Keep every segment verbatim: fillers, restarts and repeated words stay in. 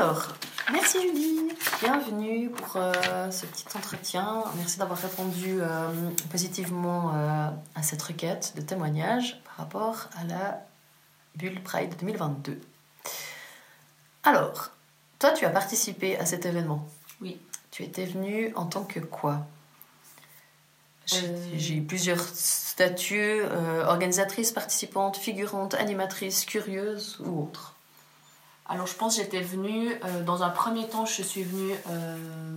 Alors, merci Julie, bienvenue pour euh, ce petit entretien. Merci d'avoir répondu euh, positivement euh, à cette requête de témoignage par rapport à la Bulle Pride deux mille vingt-deux. Alors, toi tu as participé à cet événement. Oui. Tu étais venue en tant que quoi ? J'ai, Euh... j'ai eu plusieurs statuts, euh, organisatrice, participante, figurante, animatrice, curieuse ou autre. Alors je pense que j'étais venue, euh, dans un premier temps je suis venue euh,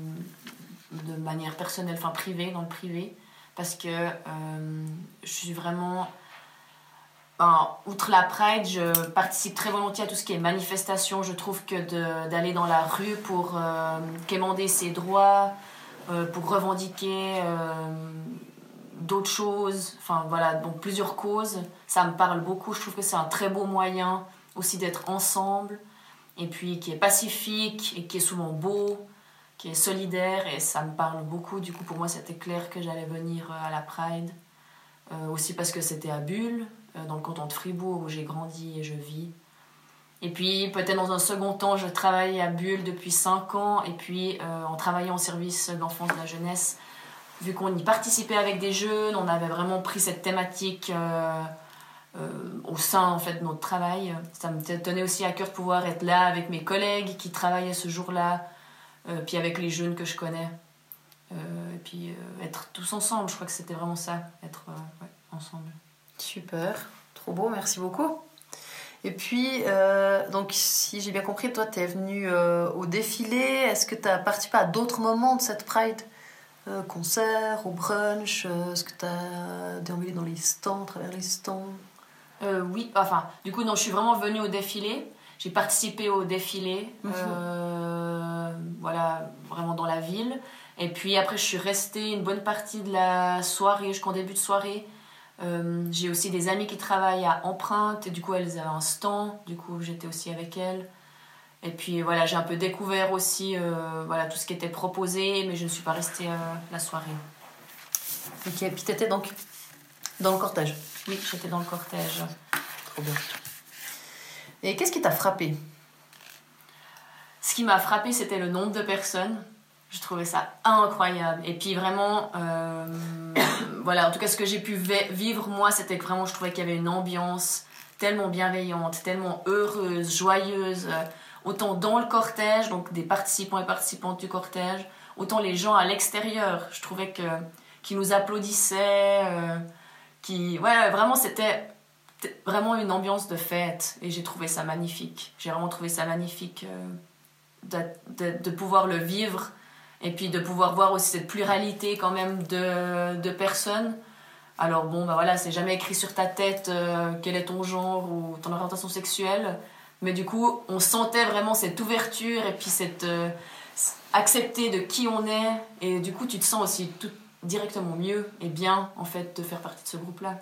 de manière personnelle, enfin privée, dans le privé, parce que euh, je suis vraiment... Ben, outre la Pride, je participe très volontiers à tout ce qui est manifestation. Je trouve que de, d'aller dans la rue pour euh, quémander ses droits, euh, pour revendiquer euh, d'autres choses, enfin voilà, donc plusieurs causes, ça me parle beaucoup. Je trouve que c'est un très beau moyen aussi d'être ensemble, et puis qui est pacifique et qui est souvent beau, qui est solidaire, et ça me parle beaucoup. Du coup, pour moi, c'était clair que j'allais venir à la Pride. Euh, aussi parce que c'était à Bulle, euh, dans le canton de Fribourg, où j'ai grandi et je vis. Et puis, peut-être dans un second temps, je travaille à Bulle depuis cinq ans, et puis euh, en travaillant au service d'enfance et de la jeunesse, vu qu'on y participait avec des jeunes, on avait vraiment pris cette thématique euh, euh, au sein en fait, de notre travail. Ça me tenait aussi à cœur de pouvoir être là avec mes collègues qui travaillaient ce jour-là, euh, puis avec les jeunes que je connais. Euh, et puis euh, être tous ensemble, je crois que c'était vraiment ça, être euh, ouais, ensemble. Super, trop beau, merci beaucoup. Et puis, euh, donc, si j'ai bien compris, toi, tu es venu euh, au défilé. Est-ce que tu as participé à d'autres moments de cette Pride ? euh, Concert, au brunch euh, Est-ce que tu as déambulé dans les stands, à travers les stands ? euh, Oui, enfin, du coup, non, je suis vraiment venue au défilé. J'ai participé au défilé, mmh. euh, voilà, vraiment dans la ville. Et puis après, je suis restée une bonne partie de la soirée, jusqu'en début de soirée. Euh, j'ai aussi des amis qui travaillent à Empreinte, et du coup, elles avaient un stand. Du coup, j'étais aussi avec elles. Et puis voilà, j'ai un peu découvert aussi euh, voilà, tout ce qui était proposé, mais je ne suis pas restée euh, la soirée. Ok, et puis tu étais donc dans le cortège ? Oui, j'étais dans le cortège. Trop bien. Et qu'est-ce qui t'a frappé ? Ce qui m'a frappé, c'était le nombre de personnes. Je trouvais ça incroyable. Et puis vraiment, euh, voilà, en tout cas, ce que j'ai pu vivre, moi, c'était que vraiment, je trouvais qu'il y avait une ambiance tellement bienveillante, tellement heureuse, joyeuse, euh, autant dans le cortège, donc des participants et participantes du cortège, autant les gens à l'extérieur. Je trouvais que, qu'ils nous applaudissaient, euh, qui, ouais, vraiment, c'était vraiment une ambiance de fête. Et j'ai trouvé ça magnifique. J'ai vraiment trouvé ça magnifique euh, de, de, de pouvoir le vivre. Et puis de pouvoir voir aussi cette pluralité quand même de, de personnes. Alors bon, bah voilà, c'est jamais écrit sur ta tête euh, quel est ton genre ou ton orientation sexuelle. Mais du coup, on sentait vraiment cette ouverture et puis cette euh, accepter de qui on est. Et du coup, tu te sens aussi tout directement mieux et bien, en fait, de faire partie de ce groupe-là.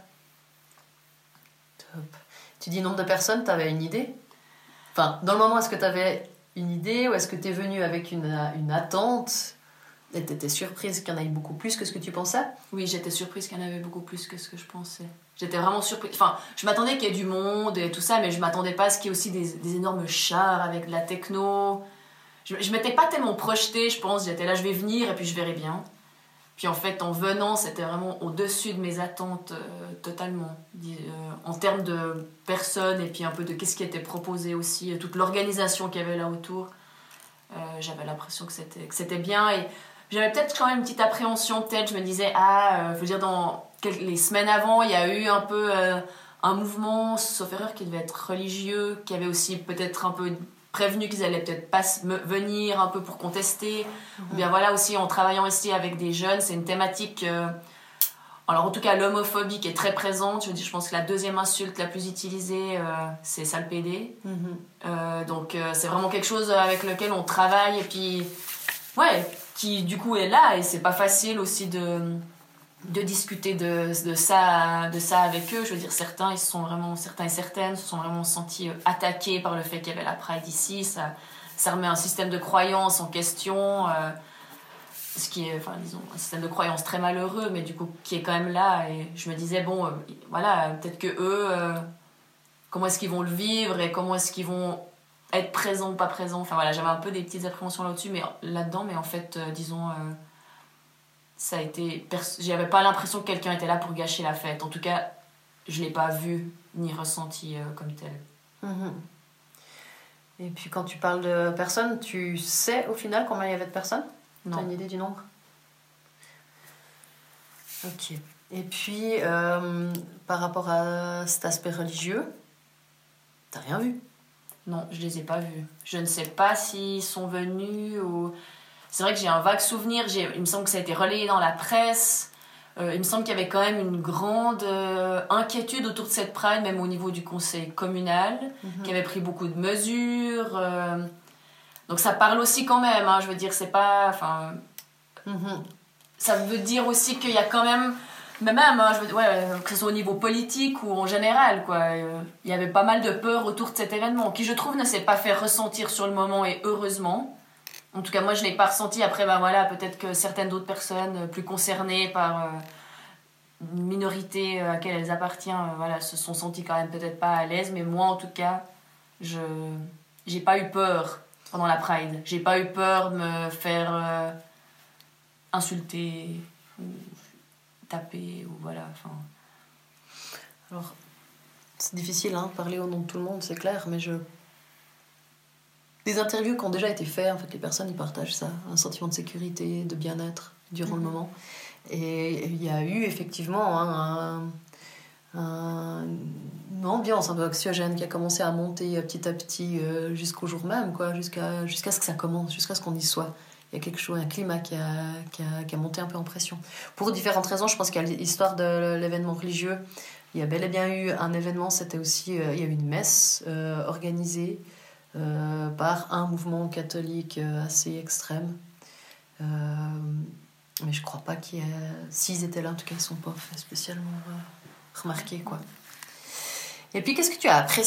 Top. Tu dis nombre de personnes, t'avais une idée ? Enfin, dans le moment, est-ce que t'avais une idée ou est-ce que tu es venue avec une, une attente et tu étais surprise qu'il y en ait beaucoup plus que ce que tu pensais ? Oui, j'étais surprise qu'il y en avait beaucoup plus que ce que je pensais. J'étais vraiment surprise. Enfin, je m'attendais qu'il y ait du monde et tout ça, mais je m'attendais pas à ce qu'il y ait aussi des, des énormes chars avec de la techno. Je, je m'étais pas tellement projetée, je pense. J'étais là, je vais venir et puis je verrai bien. Puis en fait, en venant, c'était vraiment au-dessus de mes attentes euh, totalement. Euh, en termes de personnes et puis un peu de qu'est-ce qui était proposé aussi, toute l'organisation qu'il y avait là autour. Euh, j'avais l'impression que c'était, que c'était bien. Et j'avais peut-être quand même une petite appréhension, peut-être. Je me disais, ah, euh, faut dire, dans quelques, les semaines avant, il y a eu un peu euh, un mouvement, sauf erreur, qui devait être religieux, qui avait aussi peut-être un peu prévenu qu'ils allaient peut-être pas venir un peu pour contester. Mmh. Ou bien voilà, aussi en travaillant ici avec des jeunes, c'est une thématique... Euh, alors en tout cas, l'homophobie qui est très présente. Je veux dire, je pense que la deuxième insulte la plus utilisée, euh, c'est sale pédé. Mmh. Euh, donc euh, c'est vraiment quelque chose avec lequel on travaille et puis... Ouais, qui du coup est là et c'est pas facile aussi de... de discuter de, de, ça, de ça avec eux. Je veux dire, certains, ils se sont vraiment, certains et certaines se sont vraiment sentis attaqués par le fait qu'il y avait la Pride ici. Ça, ça remet un système de croyance en question, euh, ce qui est, enfin, disons, un système de croyance très malheureux, mais du coup, qui est quand même là. Et je me disais, bon, euh, voilà, peut-être que eux, euh, comment est-ce qu'ils vont le vivre et comment est-ce qu'ils vont être présent ou pas présent. Enfin voilà, j'avais un peu des petites appréhensions là-dessus, mais là-dedans, mais en fait, euh, disons, euh, ça a été. Pers- J'avais pas l'impression que quelqu'un était là pour gâcher la fête. En tout cas, je l'ai pas vu ni ressenti euh, comme tel. Mm-hmm. Et puis quand tu parles de personnes, tu sais au final combien il y avait de personnes ? Non. T'as une idée du nombre ? Ok. Et puis, euh, par rapport à cet aspect religieux, t'as rien vu ? Non, je les ai pas vus. Je ne sais pas s'ils sont venus ou... C'est vrai que j'ai un vague souvenir. J'ai... Il me semble que ça a été relayé dans la presse. Euh, il me semble qu'il y avait quand même une grande euh, inquiétude autour de cette Pride, même au niveau du conseil communal, mm-hmm. qui avait pris beaucoup de mesures. Euh... Donc ça parle aussi quand même. Hein, je veux dire, c'est pas... Enfin, mm-hmm. Ça veut dire aussi qu'il y a quand même... Mais même, hein, je veux, ouais, que ce soit au niveau politique ou en général, quoi, euh, il y avait pas mal de peur autour de cet événement, qui je trouve ne s'est pas fait ressentir sur le moment, et heureusement. En tout cas, moi je ne l'ai pas ressenti. Après, ben voilà, peut-être que certaines d'autres personnes plus concernées par euh, une minorité à laquelle elles appartiennent, euh, voilà, se sont senties quand même peut-être pas à l'aise. Mais moi, en tout cas, je j'ai pas eu peur pendant la Pride. J'ai pas eu peur de me faire euh, insulter ou taper ou voilà, enfin... Alors, c'est difficile, hein, de parler au nom de tout le monde, c'est clair, mais je... Des interviews qui ont déjà été faites, en fait, les personnes, ils partagent ça, un sentiment de sécurité, de bien-être durant mm-hmm. le moment. Et il y a eu, effectivement, hein, un, un, une ambiance un peu anxiogène qui a commencé à monter petit à petit euh, jusqu'au jour même, quoi, jusqu'à, jusqu'à ce que ça commence, jusqu'à ce qu'on y soit. Il y a quelque chose, un climat qui a, qui, a, qui a monté un peu en pression. Pour différentes raisons, je pense qu'il y a l'histoire de l'événement religieux. Il y a bel et bien eu un événement, c'était aussi, euh, il y a eu une messe euh, organisée euh, par un mouvement catholique euh, assez extrême. Euh, mais je ne crois pas qu'il y ait... S'ils étaient là, en tout cas, ils ne sont pas fait spécialement euh, remarqués, quoi. Et puis, qu'est-ce que tu as apprécié ?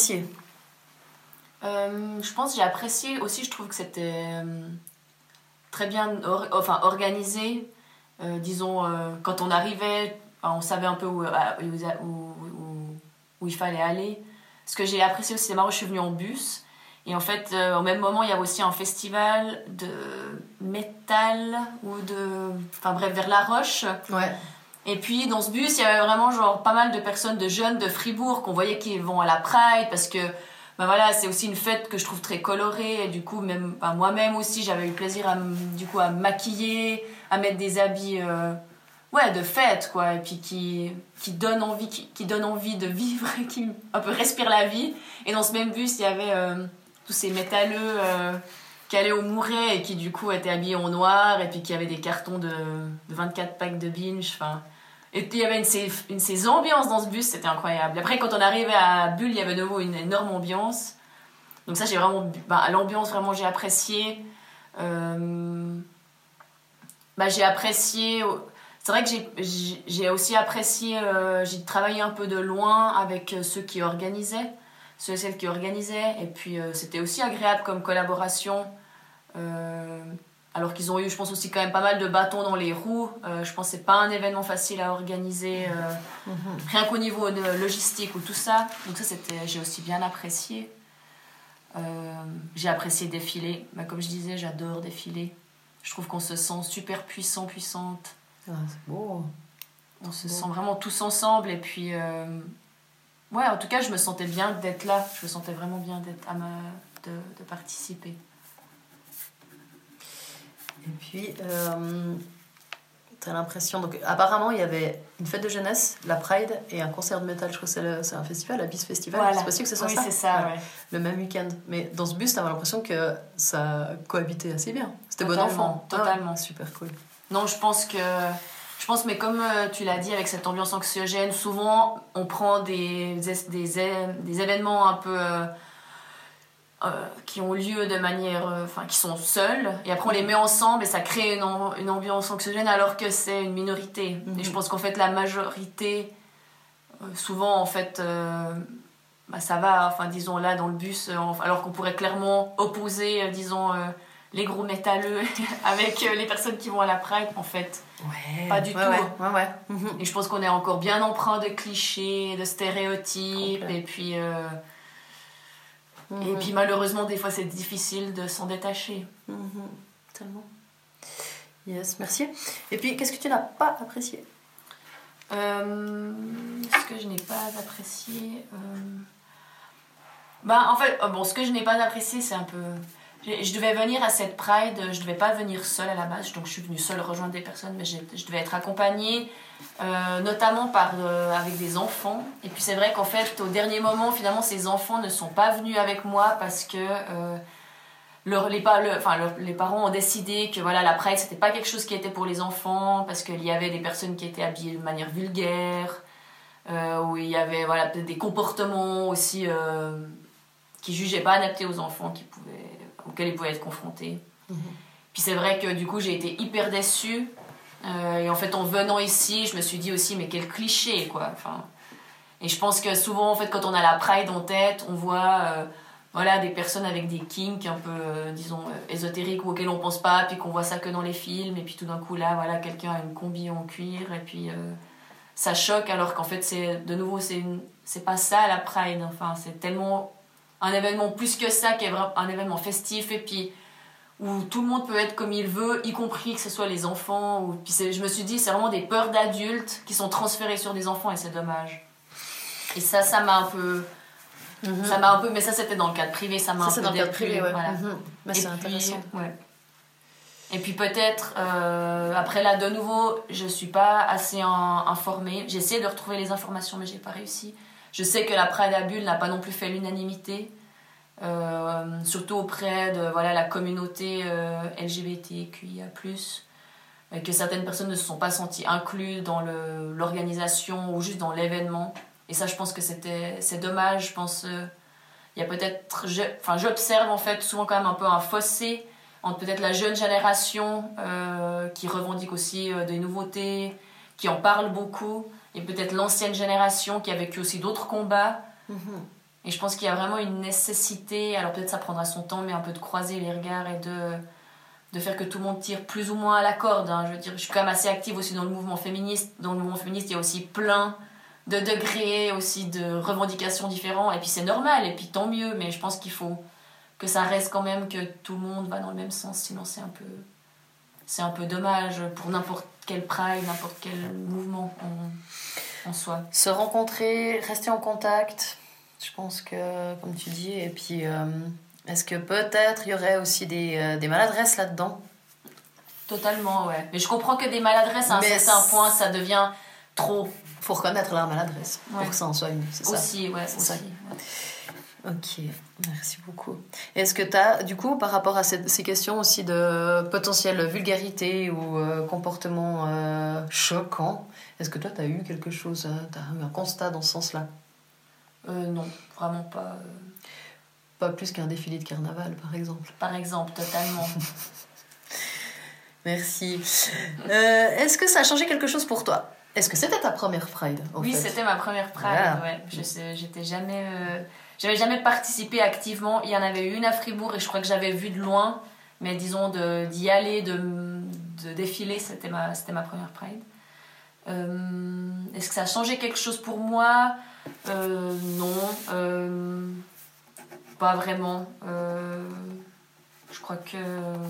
euh, Je pense que j'ai apprécié aussi, je trouve que c'était... Euh... très bien or, enfin, organisé. Euh, disons, euh, quand on arrivait, on savait un peu où, où, où, où il fallait aller. Ce que j'ai apprécié aussi, c'est marrant, je suis venue en bus. Et en fait, euh, au même moment, il y avait aussi un festival de métal ou de... Enfin bref, vers La Roche. Ouais. Et puis, dans ce bus, il y avait vraiment genre, pas mal de personnes, de jeunes de Fribourg qu'on voyait qui vont à la Pride parce que ben voilà, c'est aussi une fête que je trouve très colorée et du coup même ben moi-même aussi j'avais eu plaisir à du coup à me maquiller, à mettre des habits euh, ouais de fête quoi et puis qui qui donne envie qui, qui donne envie de vivre et qui un peu respire la vie. Et dans ce même bus il y avait euh, tous ces métalleux euh, qui allaient au Mouret et qui du coup étaient habillés en noir et puis qui avaient des cartons de, de vingt-quatre packs de binge, enfin. Et puis il y avait une ces, une ces ambiances dans ce bus, c'était incroyable. Après, quand on arrivait à Bulle, il y avait de nouveau une énorme ambiance. Donc ça, j'ai vraiment... Bah, l'ambiance, vraiment, j'ai apprécié. Euh, bah, j'ai apprécié... C'est vrai que j'ai, j'ai aussi apprécié... Euh, j'ai travaillé un peu de loin avec ceux qui organisaient, ceux et celles qui organisaient. Et puis, euh, c'était aussi agréable comme collaboration. Euh, alors qu'ils ont eu, je pense aussi quand même pas mal de bâtons dans les roues. Euh, je pense que c'est pas un événement facile à organiser, euh, mm-hmm. rien qu'au niveau de logistique ou tout ça. Donc ça, c'était, j'ai aussi bien apprécié. Euh, j'ai apprécié défiler. Bah, comme je disais, j'adore défiler. Je trouve qu'on se sent super puissant, puissante. Ah, c'est beau. On se beau. sent vraiment tous ensemble. Et puis, euh, ouais, en tout cas, je me sentais bien d'être là. Je me sentais vraiment bien d'être à ma, de, de participer. Et puis, euh, t'as l'impression... Donc, apparemment, il y avait une fête de jeunesse, la Pride, et un concert de métal. Je crois que c'est, le, c'est un festival, la Bis Festival. Voilà. C'est possible que ce soit oui, ça. Oui, c'est ça, ouais. Ouais. Le même week-end. Mais dans ce bus, t'avais l'impression que ça cohabitait assez bien. C'était totalement, bon enfant. Totalement. Ah, super cool. Non, je pense que... Je pense, mais comme tu l'as dit, avec cette ambiance anxiogène, souvent, on prend des, des, des événements un peu... Euh, Euh, qui ont lieu de manière enfin euh, qui sont seuls et après on les met ensemble et ça crée une, une ambiance anxiogène alors que c'est une minorité. Mm-hmm. Et je pense qu'en fait la majorité euh, souvent en fait euh, bah, ça va enfin disons là dans le bus euh, alors qu'on pourrait clairement opposer euh, disons euh, les gros métalleux avec euh, les personnes qui vont à la Pride en fait ouais, pas du ouais, tout ouais, ouais, ouais. Mm-hmm. Et je pense qu'on est encore bien empreint de clichés, de stéréotypes. Complet. Et puis euh, Mmh. Et puis malheureusement, des fois, c'est difficile de s'en détacher. Mmh. Tellement. Yes, merci. Et puis, qu'est-ce que tu n'as pas apprécié? euh, Ce que je n'ai pas apprécié... Euh... Ben, en fait, bon, ce que je n'ai pas apprécié, c'est un peu... Je, je devais venir à cette Pride, je devais pas venir seule à la base, donc je suis venue seule rejoindre des personnes, mais je, je devais être accompagnée, euh, notamment par, euh, avec des enfants. Et puis c'est vrai qu'en fait, au dernier moment, finalement, ces enfants ne sont pas venus avec moi parce que euh, leur, les, le, enfin, leur, les parents ont décidé que voilà, la Pride, c'était pas quelque chose qui était pour les enfants, parce qu'il y avait des personnes qui étaient habillées de manière vulgaire, euh, où il y avait voilà, peut-être des comportements aussi euh, qui jugeaient pas adaptés aux enfants, qui pouvaient... auxquels ils pouvaient être confrontés. Mmh. Puis c'est vrai que du coup j'ai été hyper déçue. Euh, et en fait en venant ici, je me suis dit aussi mais quel cliché quoi. Enfin, et je pense que souvent en fait quand on a la Pride en tête, on voit euh, voilà, des personnes avec des kinks un peu euh, disons euh, ésotériques ou auxquels on pense pas, puis qu'on voit ça que dans les films, et puis tout d'un coup là voilà quelqu'un a une combi en cuir et puis euh, ça choque, alors qu'en fait c'est de nouveau c'est, une... c'est pas ça la Pride. Enfin c'est tellement un événement plus que ça, qui est un événement festif, et puis où tout le monde peut être comme il veut, y compris que ce soit les enfants. Ou... Puis je me suis dit, c'est vraiment des peurs d'adultes qui sont transférées sur des enfants, et c'est dommage. Et ça, ça m'a un peu... Mm-hmm. Ça m'a un peu... Mais ça, c'était dans le cadre privé, ça m'a ça, un peu déplu. C'est dans le cadre privé, ouais. Voilà. Mm-hmm. Mais c'est puis, intéressant. Ouais. Et puis peut-être, euh, après là, de nouveau, je suis pas assez en, informée. J'ai essayé de retrouver les informations, mais j'ai pas réussi. Je sais que la Pride à Bulle n'a pas non plus fait l'unanimité, euh, surtout auprès de voilà, la communauté euh, L G B T Q I A plus, et que certaines personnes ne se sont pas senties incluses dans le, l'organisation ou juste dans l'événement. Et ça, je pense que c'était, c'est dommage. Je pense il euh, y a peut-être... Je, enfin, j'observe en fait souvent quand même un peu un fossé entre peut-être la jeune génération euh, qui revendique aussi euh, des nouveautés, qui en parle beaucoup, et peut-être l'ancienne génération qui a vécu aussi d'autres combats. Mm-hmm. Et je pense qu'il y a vraiment une nécessité, alors peut-être ça prendra son temps, mais un peu de croiser les regards et de, de faire que tout le monde tire plus ou moins à la corde. Hein. Je veux dire, je suis quand même assez active aussi dans le mouvement féministe. Dans le mouvement féministe, il y a aussi plein de degrés, aussi de revendications différents, et puis c'est normal, et puis tant mieux, mais je pense qu'il faut que ça reste quand même que tout le monde va dans le même sens, sinon c'est un peu, c'est un peu dommage pour n'importe quel pride, n'importe quel mouvement en, en soi. Se rencontrer, rester en contact, je pense que, comme tu dis, et puis euh, est-ce que peut-être il y aurait aussi des, euh, des maladresses là-dedans? Totalement, ouais. Mais je comprends que des maladresses, à un Mais certain point, ça devient trop. Faut reconnaître la maladresse, ouais. Pour que ça en soit une, c'est ça? Aussi, ouais, c'est aussi. Ça. Ouais. Ok, merci beaucoup. Est-ce que tu as, du coup, par rapport à cette, ces questions aussi de potentielle vulgarité ou euh, comportement euh, choquant, est-ce que toi, tu as eu quelque chose, tu as eu un constat dans ce sens-là? euh, Non, vraiment pas. Euh... Pas plus qu'un défilé de carnaval, par exemple? Par exemple, totalement. Merci. Euh, est-ce que ça a changé quelque chose pour toi? Est-ce que c'était ta première Pride en Oui, fait? C'était ma première Pride, voilà. Ouais. Je sais, j'étais jamais... Euh... J'avais jamais participé activement. Il y en avait une à Fribourg et je crois que j'avais vu de loin. Mais disons, de, d'y aller, de, de défiler, c'était ma, c'était ma première Pride. Euh, est-ce que ça a changé quelque chose pour moi? euh, Non. Euh, pas vraiment. Euh, je crois que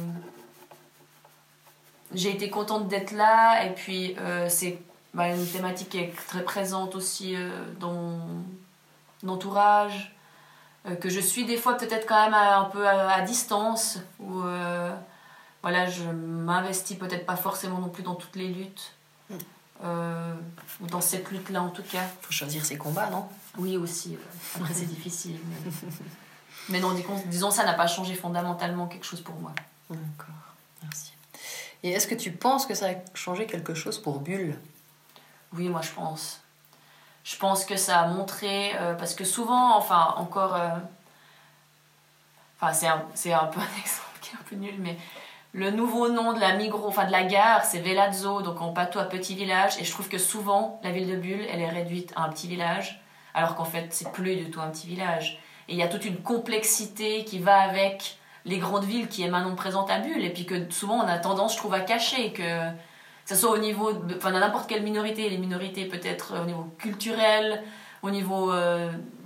j'ai été contente d'être là. Et puis, euh, c'est bah, une thématique qui est très présente aussi euh, dans mon entourage. Que je suis des fois peut-être quand même à, un peu à, à distance, où euh, voilà, je m'investis peut-être pas forcément non plus dans toutes les luttes, mm. euh, ou dans cette lutte-là en tout cas. Faut choisir ses combats, non? Oui, aussi. Ouais. Après, c'est difficile. Mais, mais non, disons, ça n'a pas changé fondamentalement quelque chose pour moi. D'accord, merci. Et est-ce que tu penses que ça a changé quelque chose pour Bulle? Oui, moi je pense. Je pense que ça a montré, euh, parce que souvent, enfin, encore... Euh, enfin, c'est un, c'est un peu un exemple qui est un peu nul, mais le nouveau nom de la Migros, enfin de la gare, c'est Velazzo, donc en patois petit village, et je trouve que souvent, la ville de Bulle, elle est réduite à un petit village, alors qu'en fait, c'est plus du tout un petit village. Et il y a toute une complexité qui va avec les grandes villes qui est maintenant présente à Bulle, et puis que souvent, on a tendance, je trouve, à cacher, que... que ce soit au niveau de, enfin, de n'importe quelle minorité, les minorités peut-être au niveau culturel, au niveau euh, des,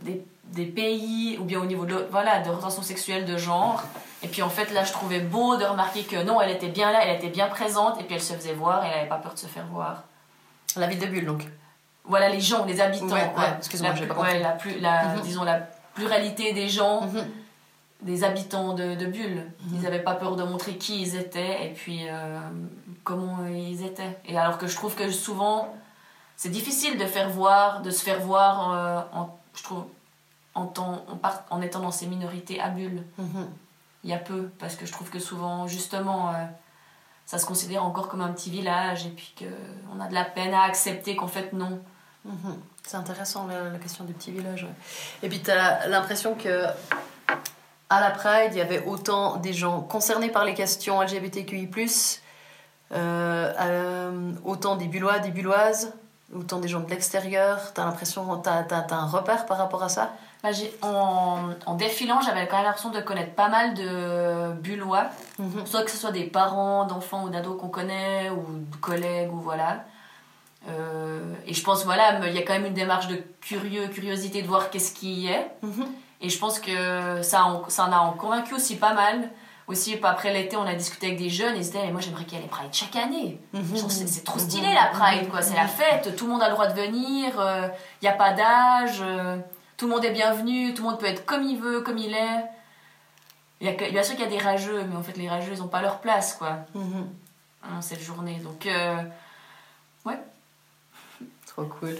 des pays ou bien au niveau de, voilà, de représentation sexuelle de genre. Et puis en fait là je trouvais beau de remarquer que non, elle était bien là, elle était bien présente et puis elle se faisait voir et elle n'avait pas peur de se faire voir. La ville de Bulle donc. Voilà les gens, les habitants. Ouais, quoi. ouais, excuse-moi, la, j'ai pas ouais, compris. la, plus, la, Mm-hmm. disons la pluralité des gens, Mm-hmm. des habitants de, de Bulle. Mm-hmm. Ils n'avaient pas peur de montrer qui ils étaient et puis euh, comment ils étaient. Et alors que je trouve que souvent, c'est difficile de faire voir, de se faire voir, euh, en, je trouve, en, temps, en, part, en étant dans ces minorités à Bulle. Mm-hmm. Il y a peu, parce que je trouve que souvent, justement, euh, ça se considère encore comme un petit village et puis qu'on a de la peine à accepter qu'en fait, non. Mm-hmm. C'est intéressant la, la question du petit village. Ouais. Et puis tu as l'impression que à la Pride, il y avait autant des gens concernés par les questions L G B T Q I plus, euh, euh, autant des Bullois, des Bulloises, autant des gens de l'extérieur. Tu as l'impression, tu as un repère par rapport à ça? Bah, j'ai, en, en défilant, j'avais quand même l'impression de connaître pas mal de Bullois, Mm-hmm. soit que ce soit des parents d'enfants ou d'ados qu'on connaît, ou de collègues, ou voilà. Euh, et je pense, voilà, il y a quand même une démarche de curieux, curiosité de voir qu'est-ce qui y est. Mm-hmm. Et je pense que ça en, ça en a en convaincu aussi pas mal. Aussi, après l'été, on a discuté avec des jeunes et ils se disaient, mais moi j'aimerais qu'il y ait les Pride chaque année. Mm-hmm. Genre, c'est, c'est trop stylé la Pride, quoi. C'est la fête, tout le monde a le droit de venir, il euh, n'y a pas d'âge, euh, tout le monde est bienvenu, tout le monde peut être comme il veut, comme il est. Il y a que, bien sûr qu'il y a des rageux, mais en fait les rageux ils n'ont pas leur place, quoi, Mm-hmm. dans cette journée. Donc, euh, ouais. Trop cool.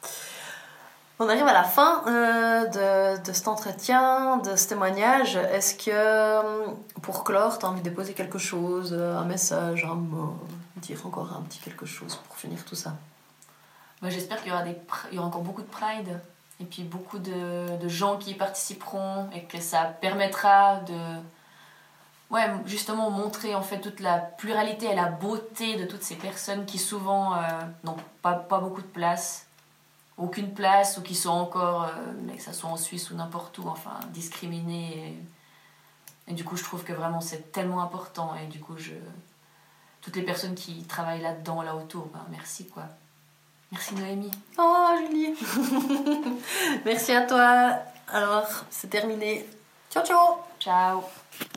On arrive à la fin euh, de, de cet entretien, de ce témoignage. Est-ce que, pour clore, tu as envie de poser quelque chose, un message, un mot, dire encore un petit quelque chose pour finir tout ça? Moi, j'espère qu'il y aura, des, il y aura encore beaucoup de Pride et puis beaucoup de, de gens qui y participeront et que ça permettra de, ouais, justement montrer en fait toute la pluralité et la beauté de toutes ces personnes qui souvent euh, n'ont pas, pas beaucoup de place. Aucune place, ou qui sont encore, euh, mais que ça soit en Suisse ou n'importe où, enfin, discriminés. Et, et du coup, je trouve que vraiment c'est tellement important. Et du coup, je, toutes les personnes qui travaillent là-dedans, là autour, ben, merci quoi. Merci Noémie. Oh, Julie. Merci à toi. Alors, c'est terminé. Ciao, ciao. Ciao.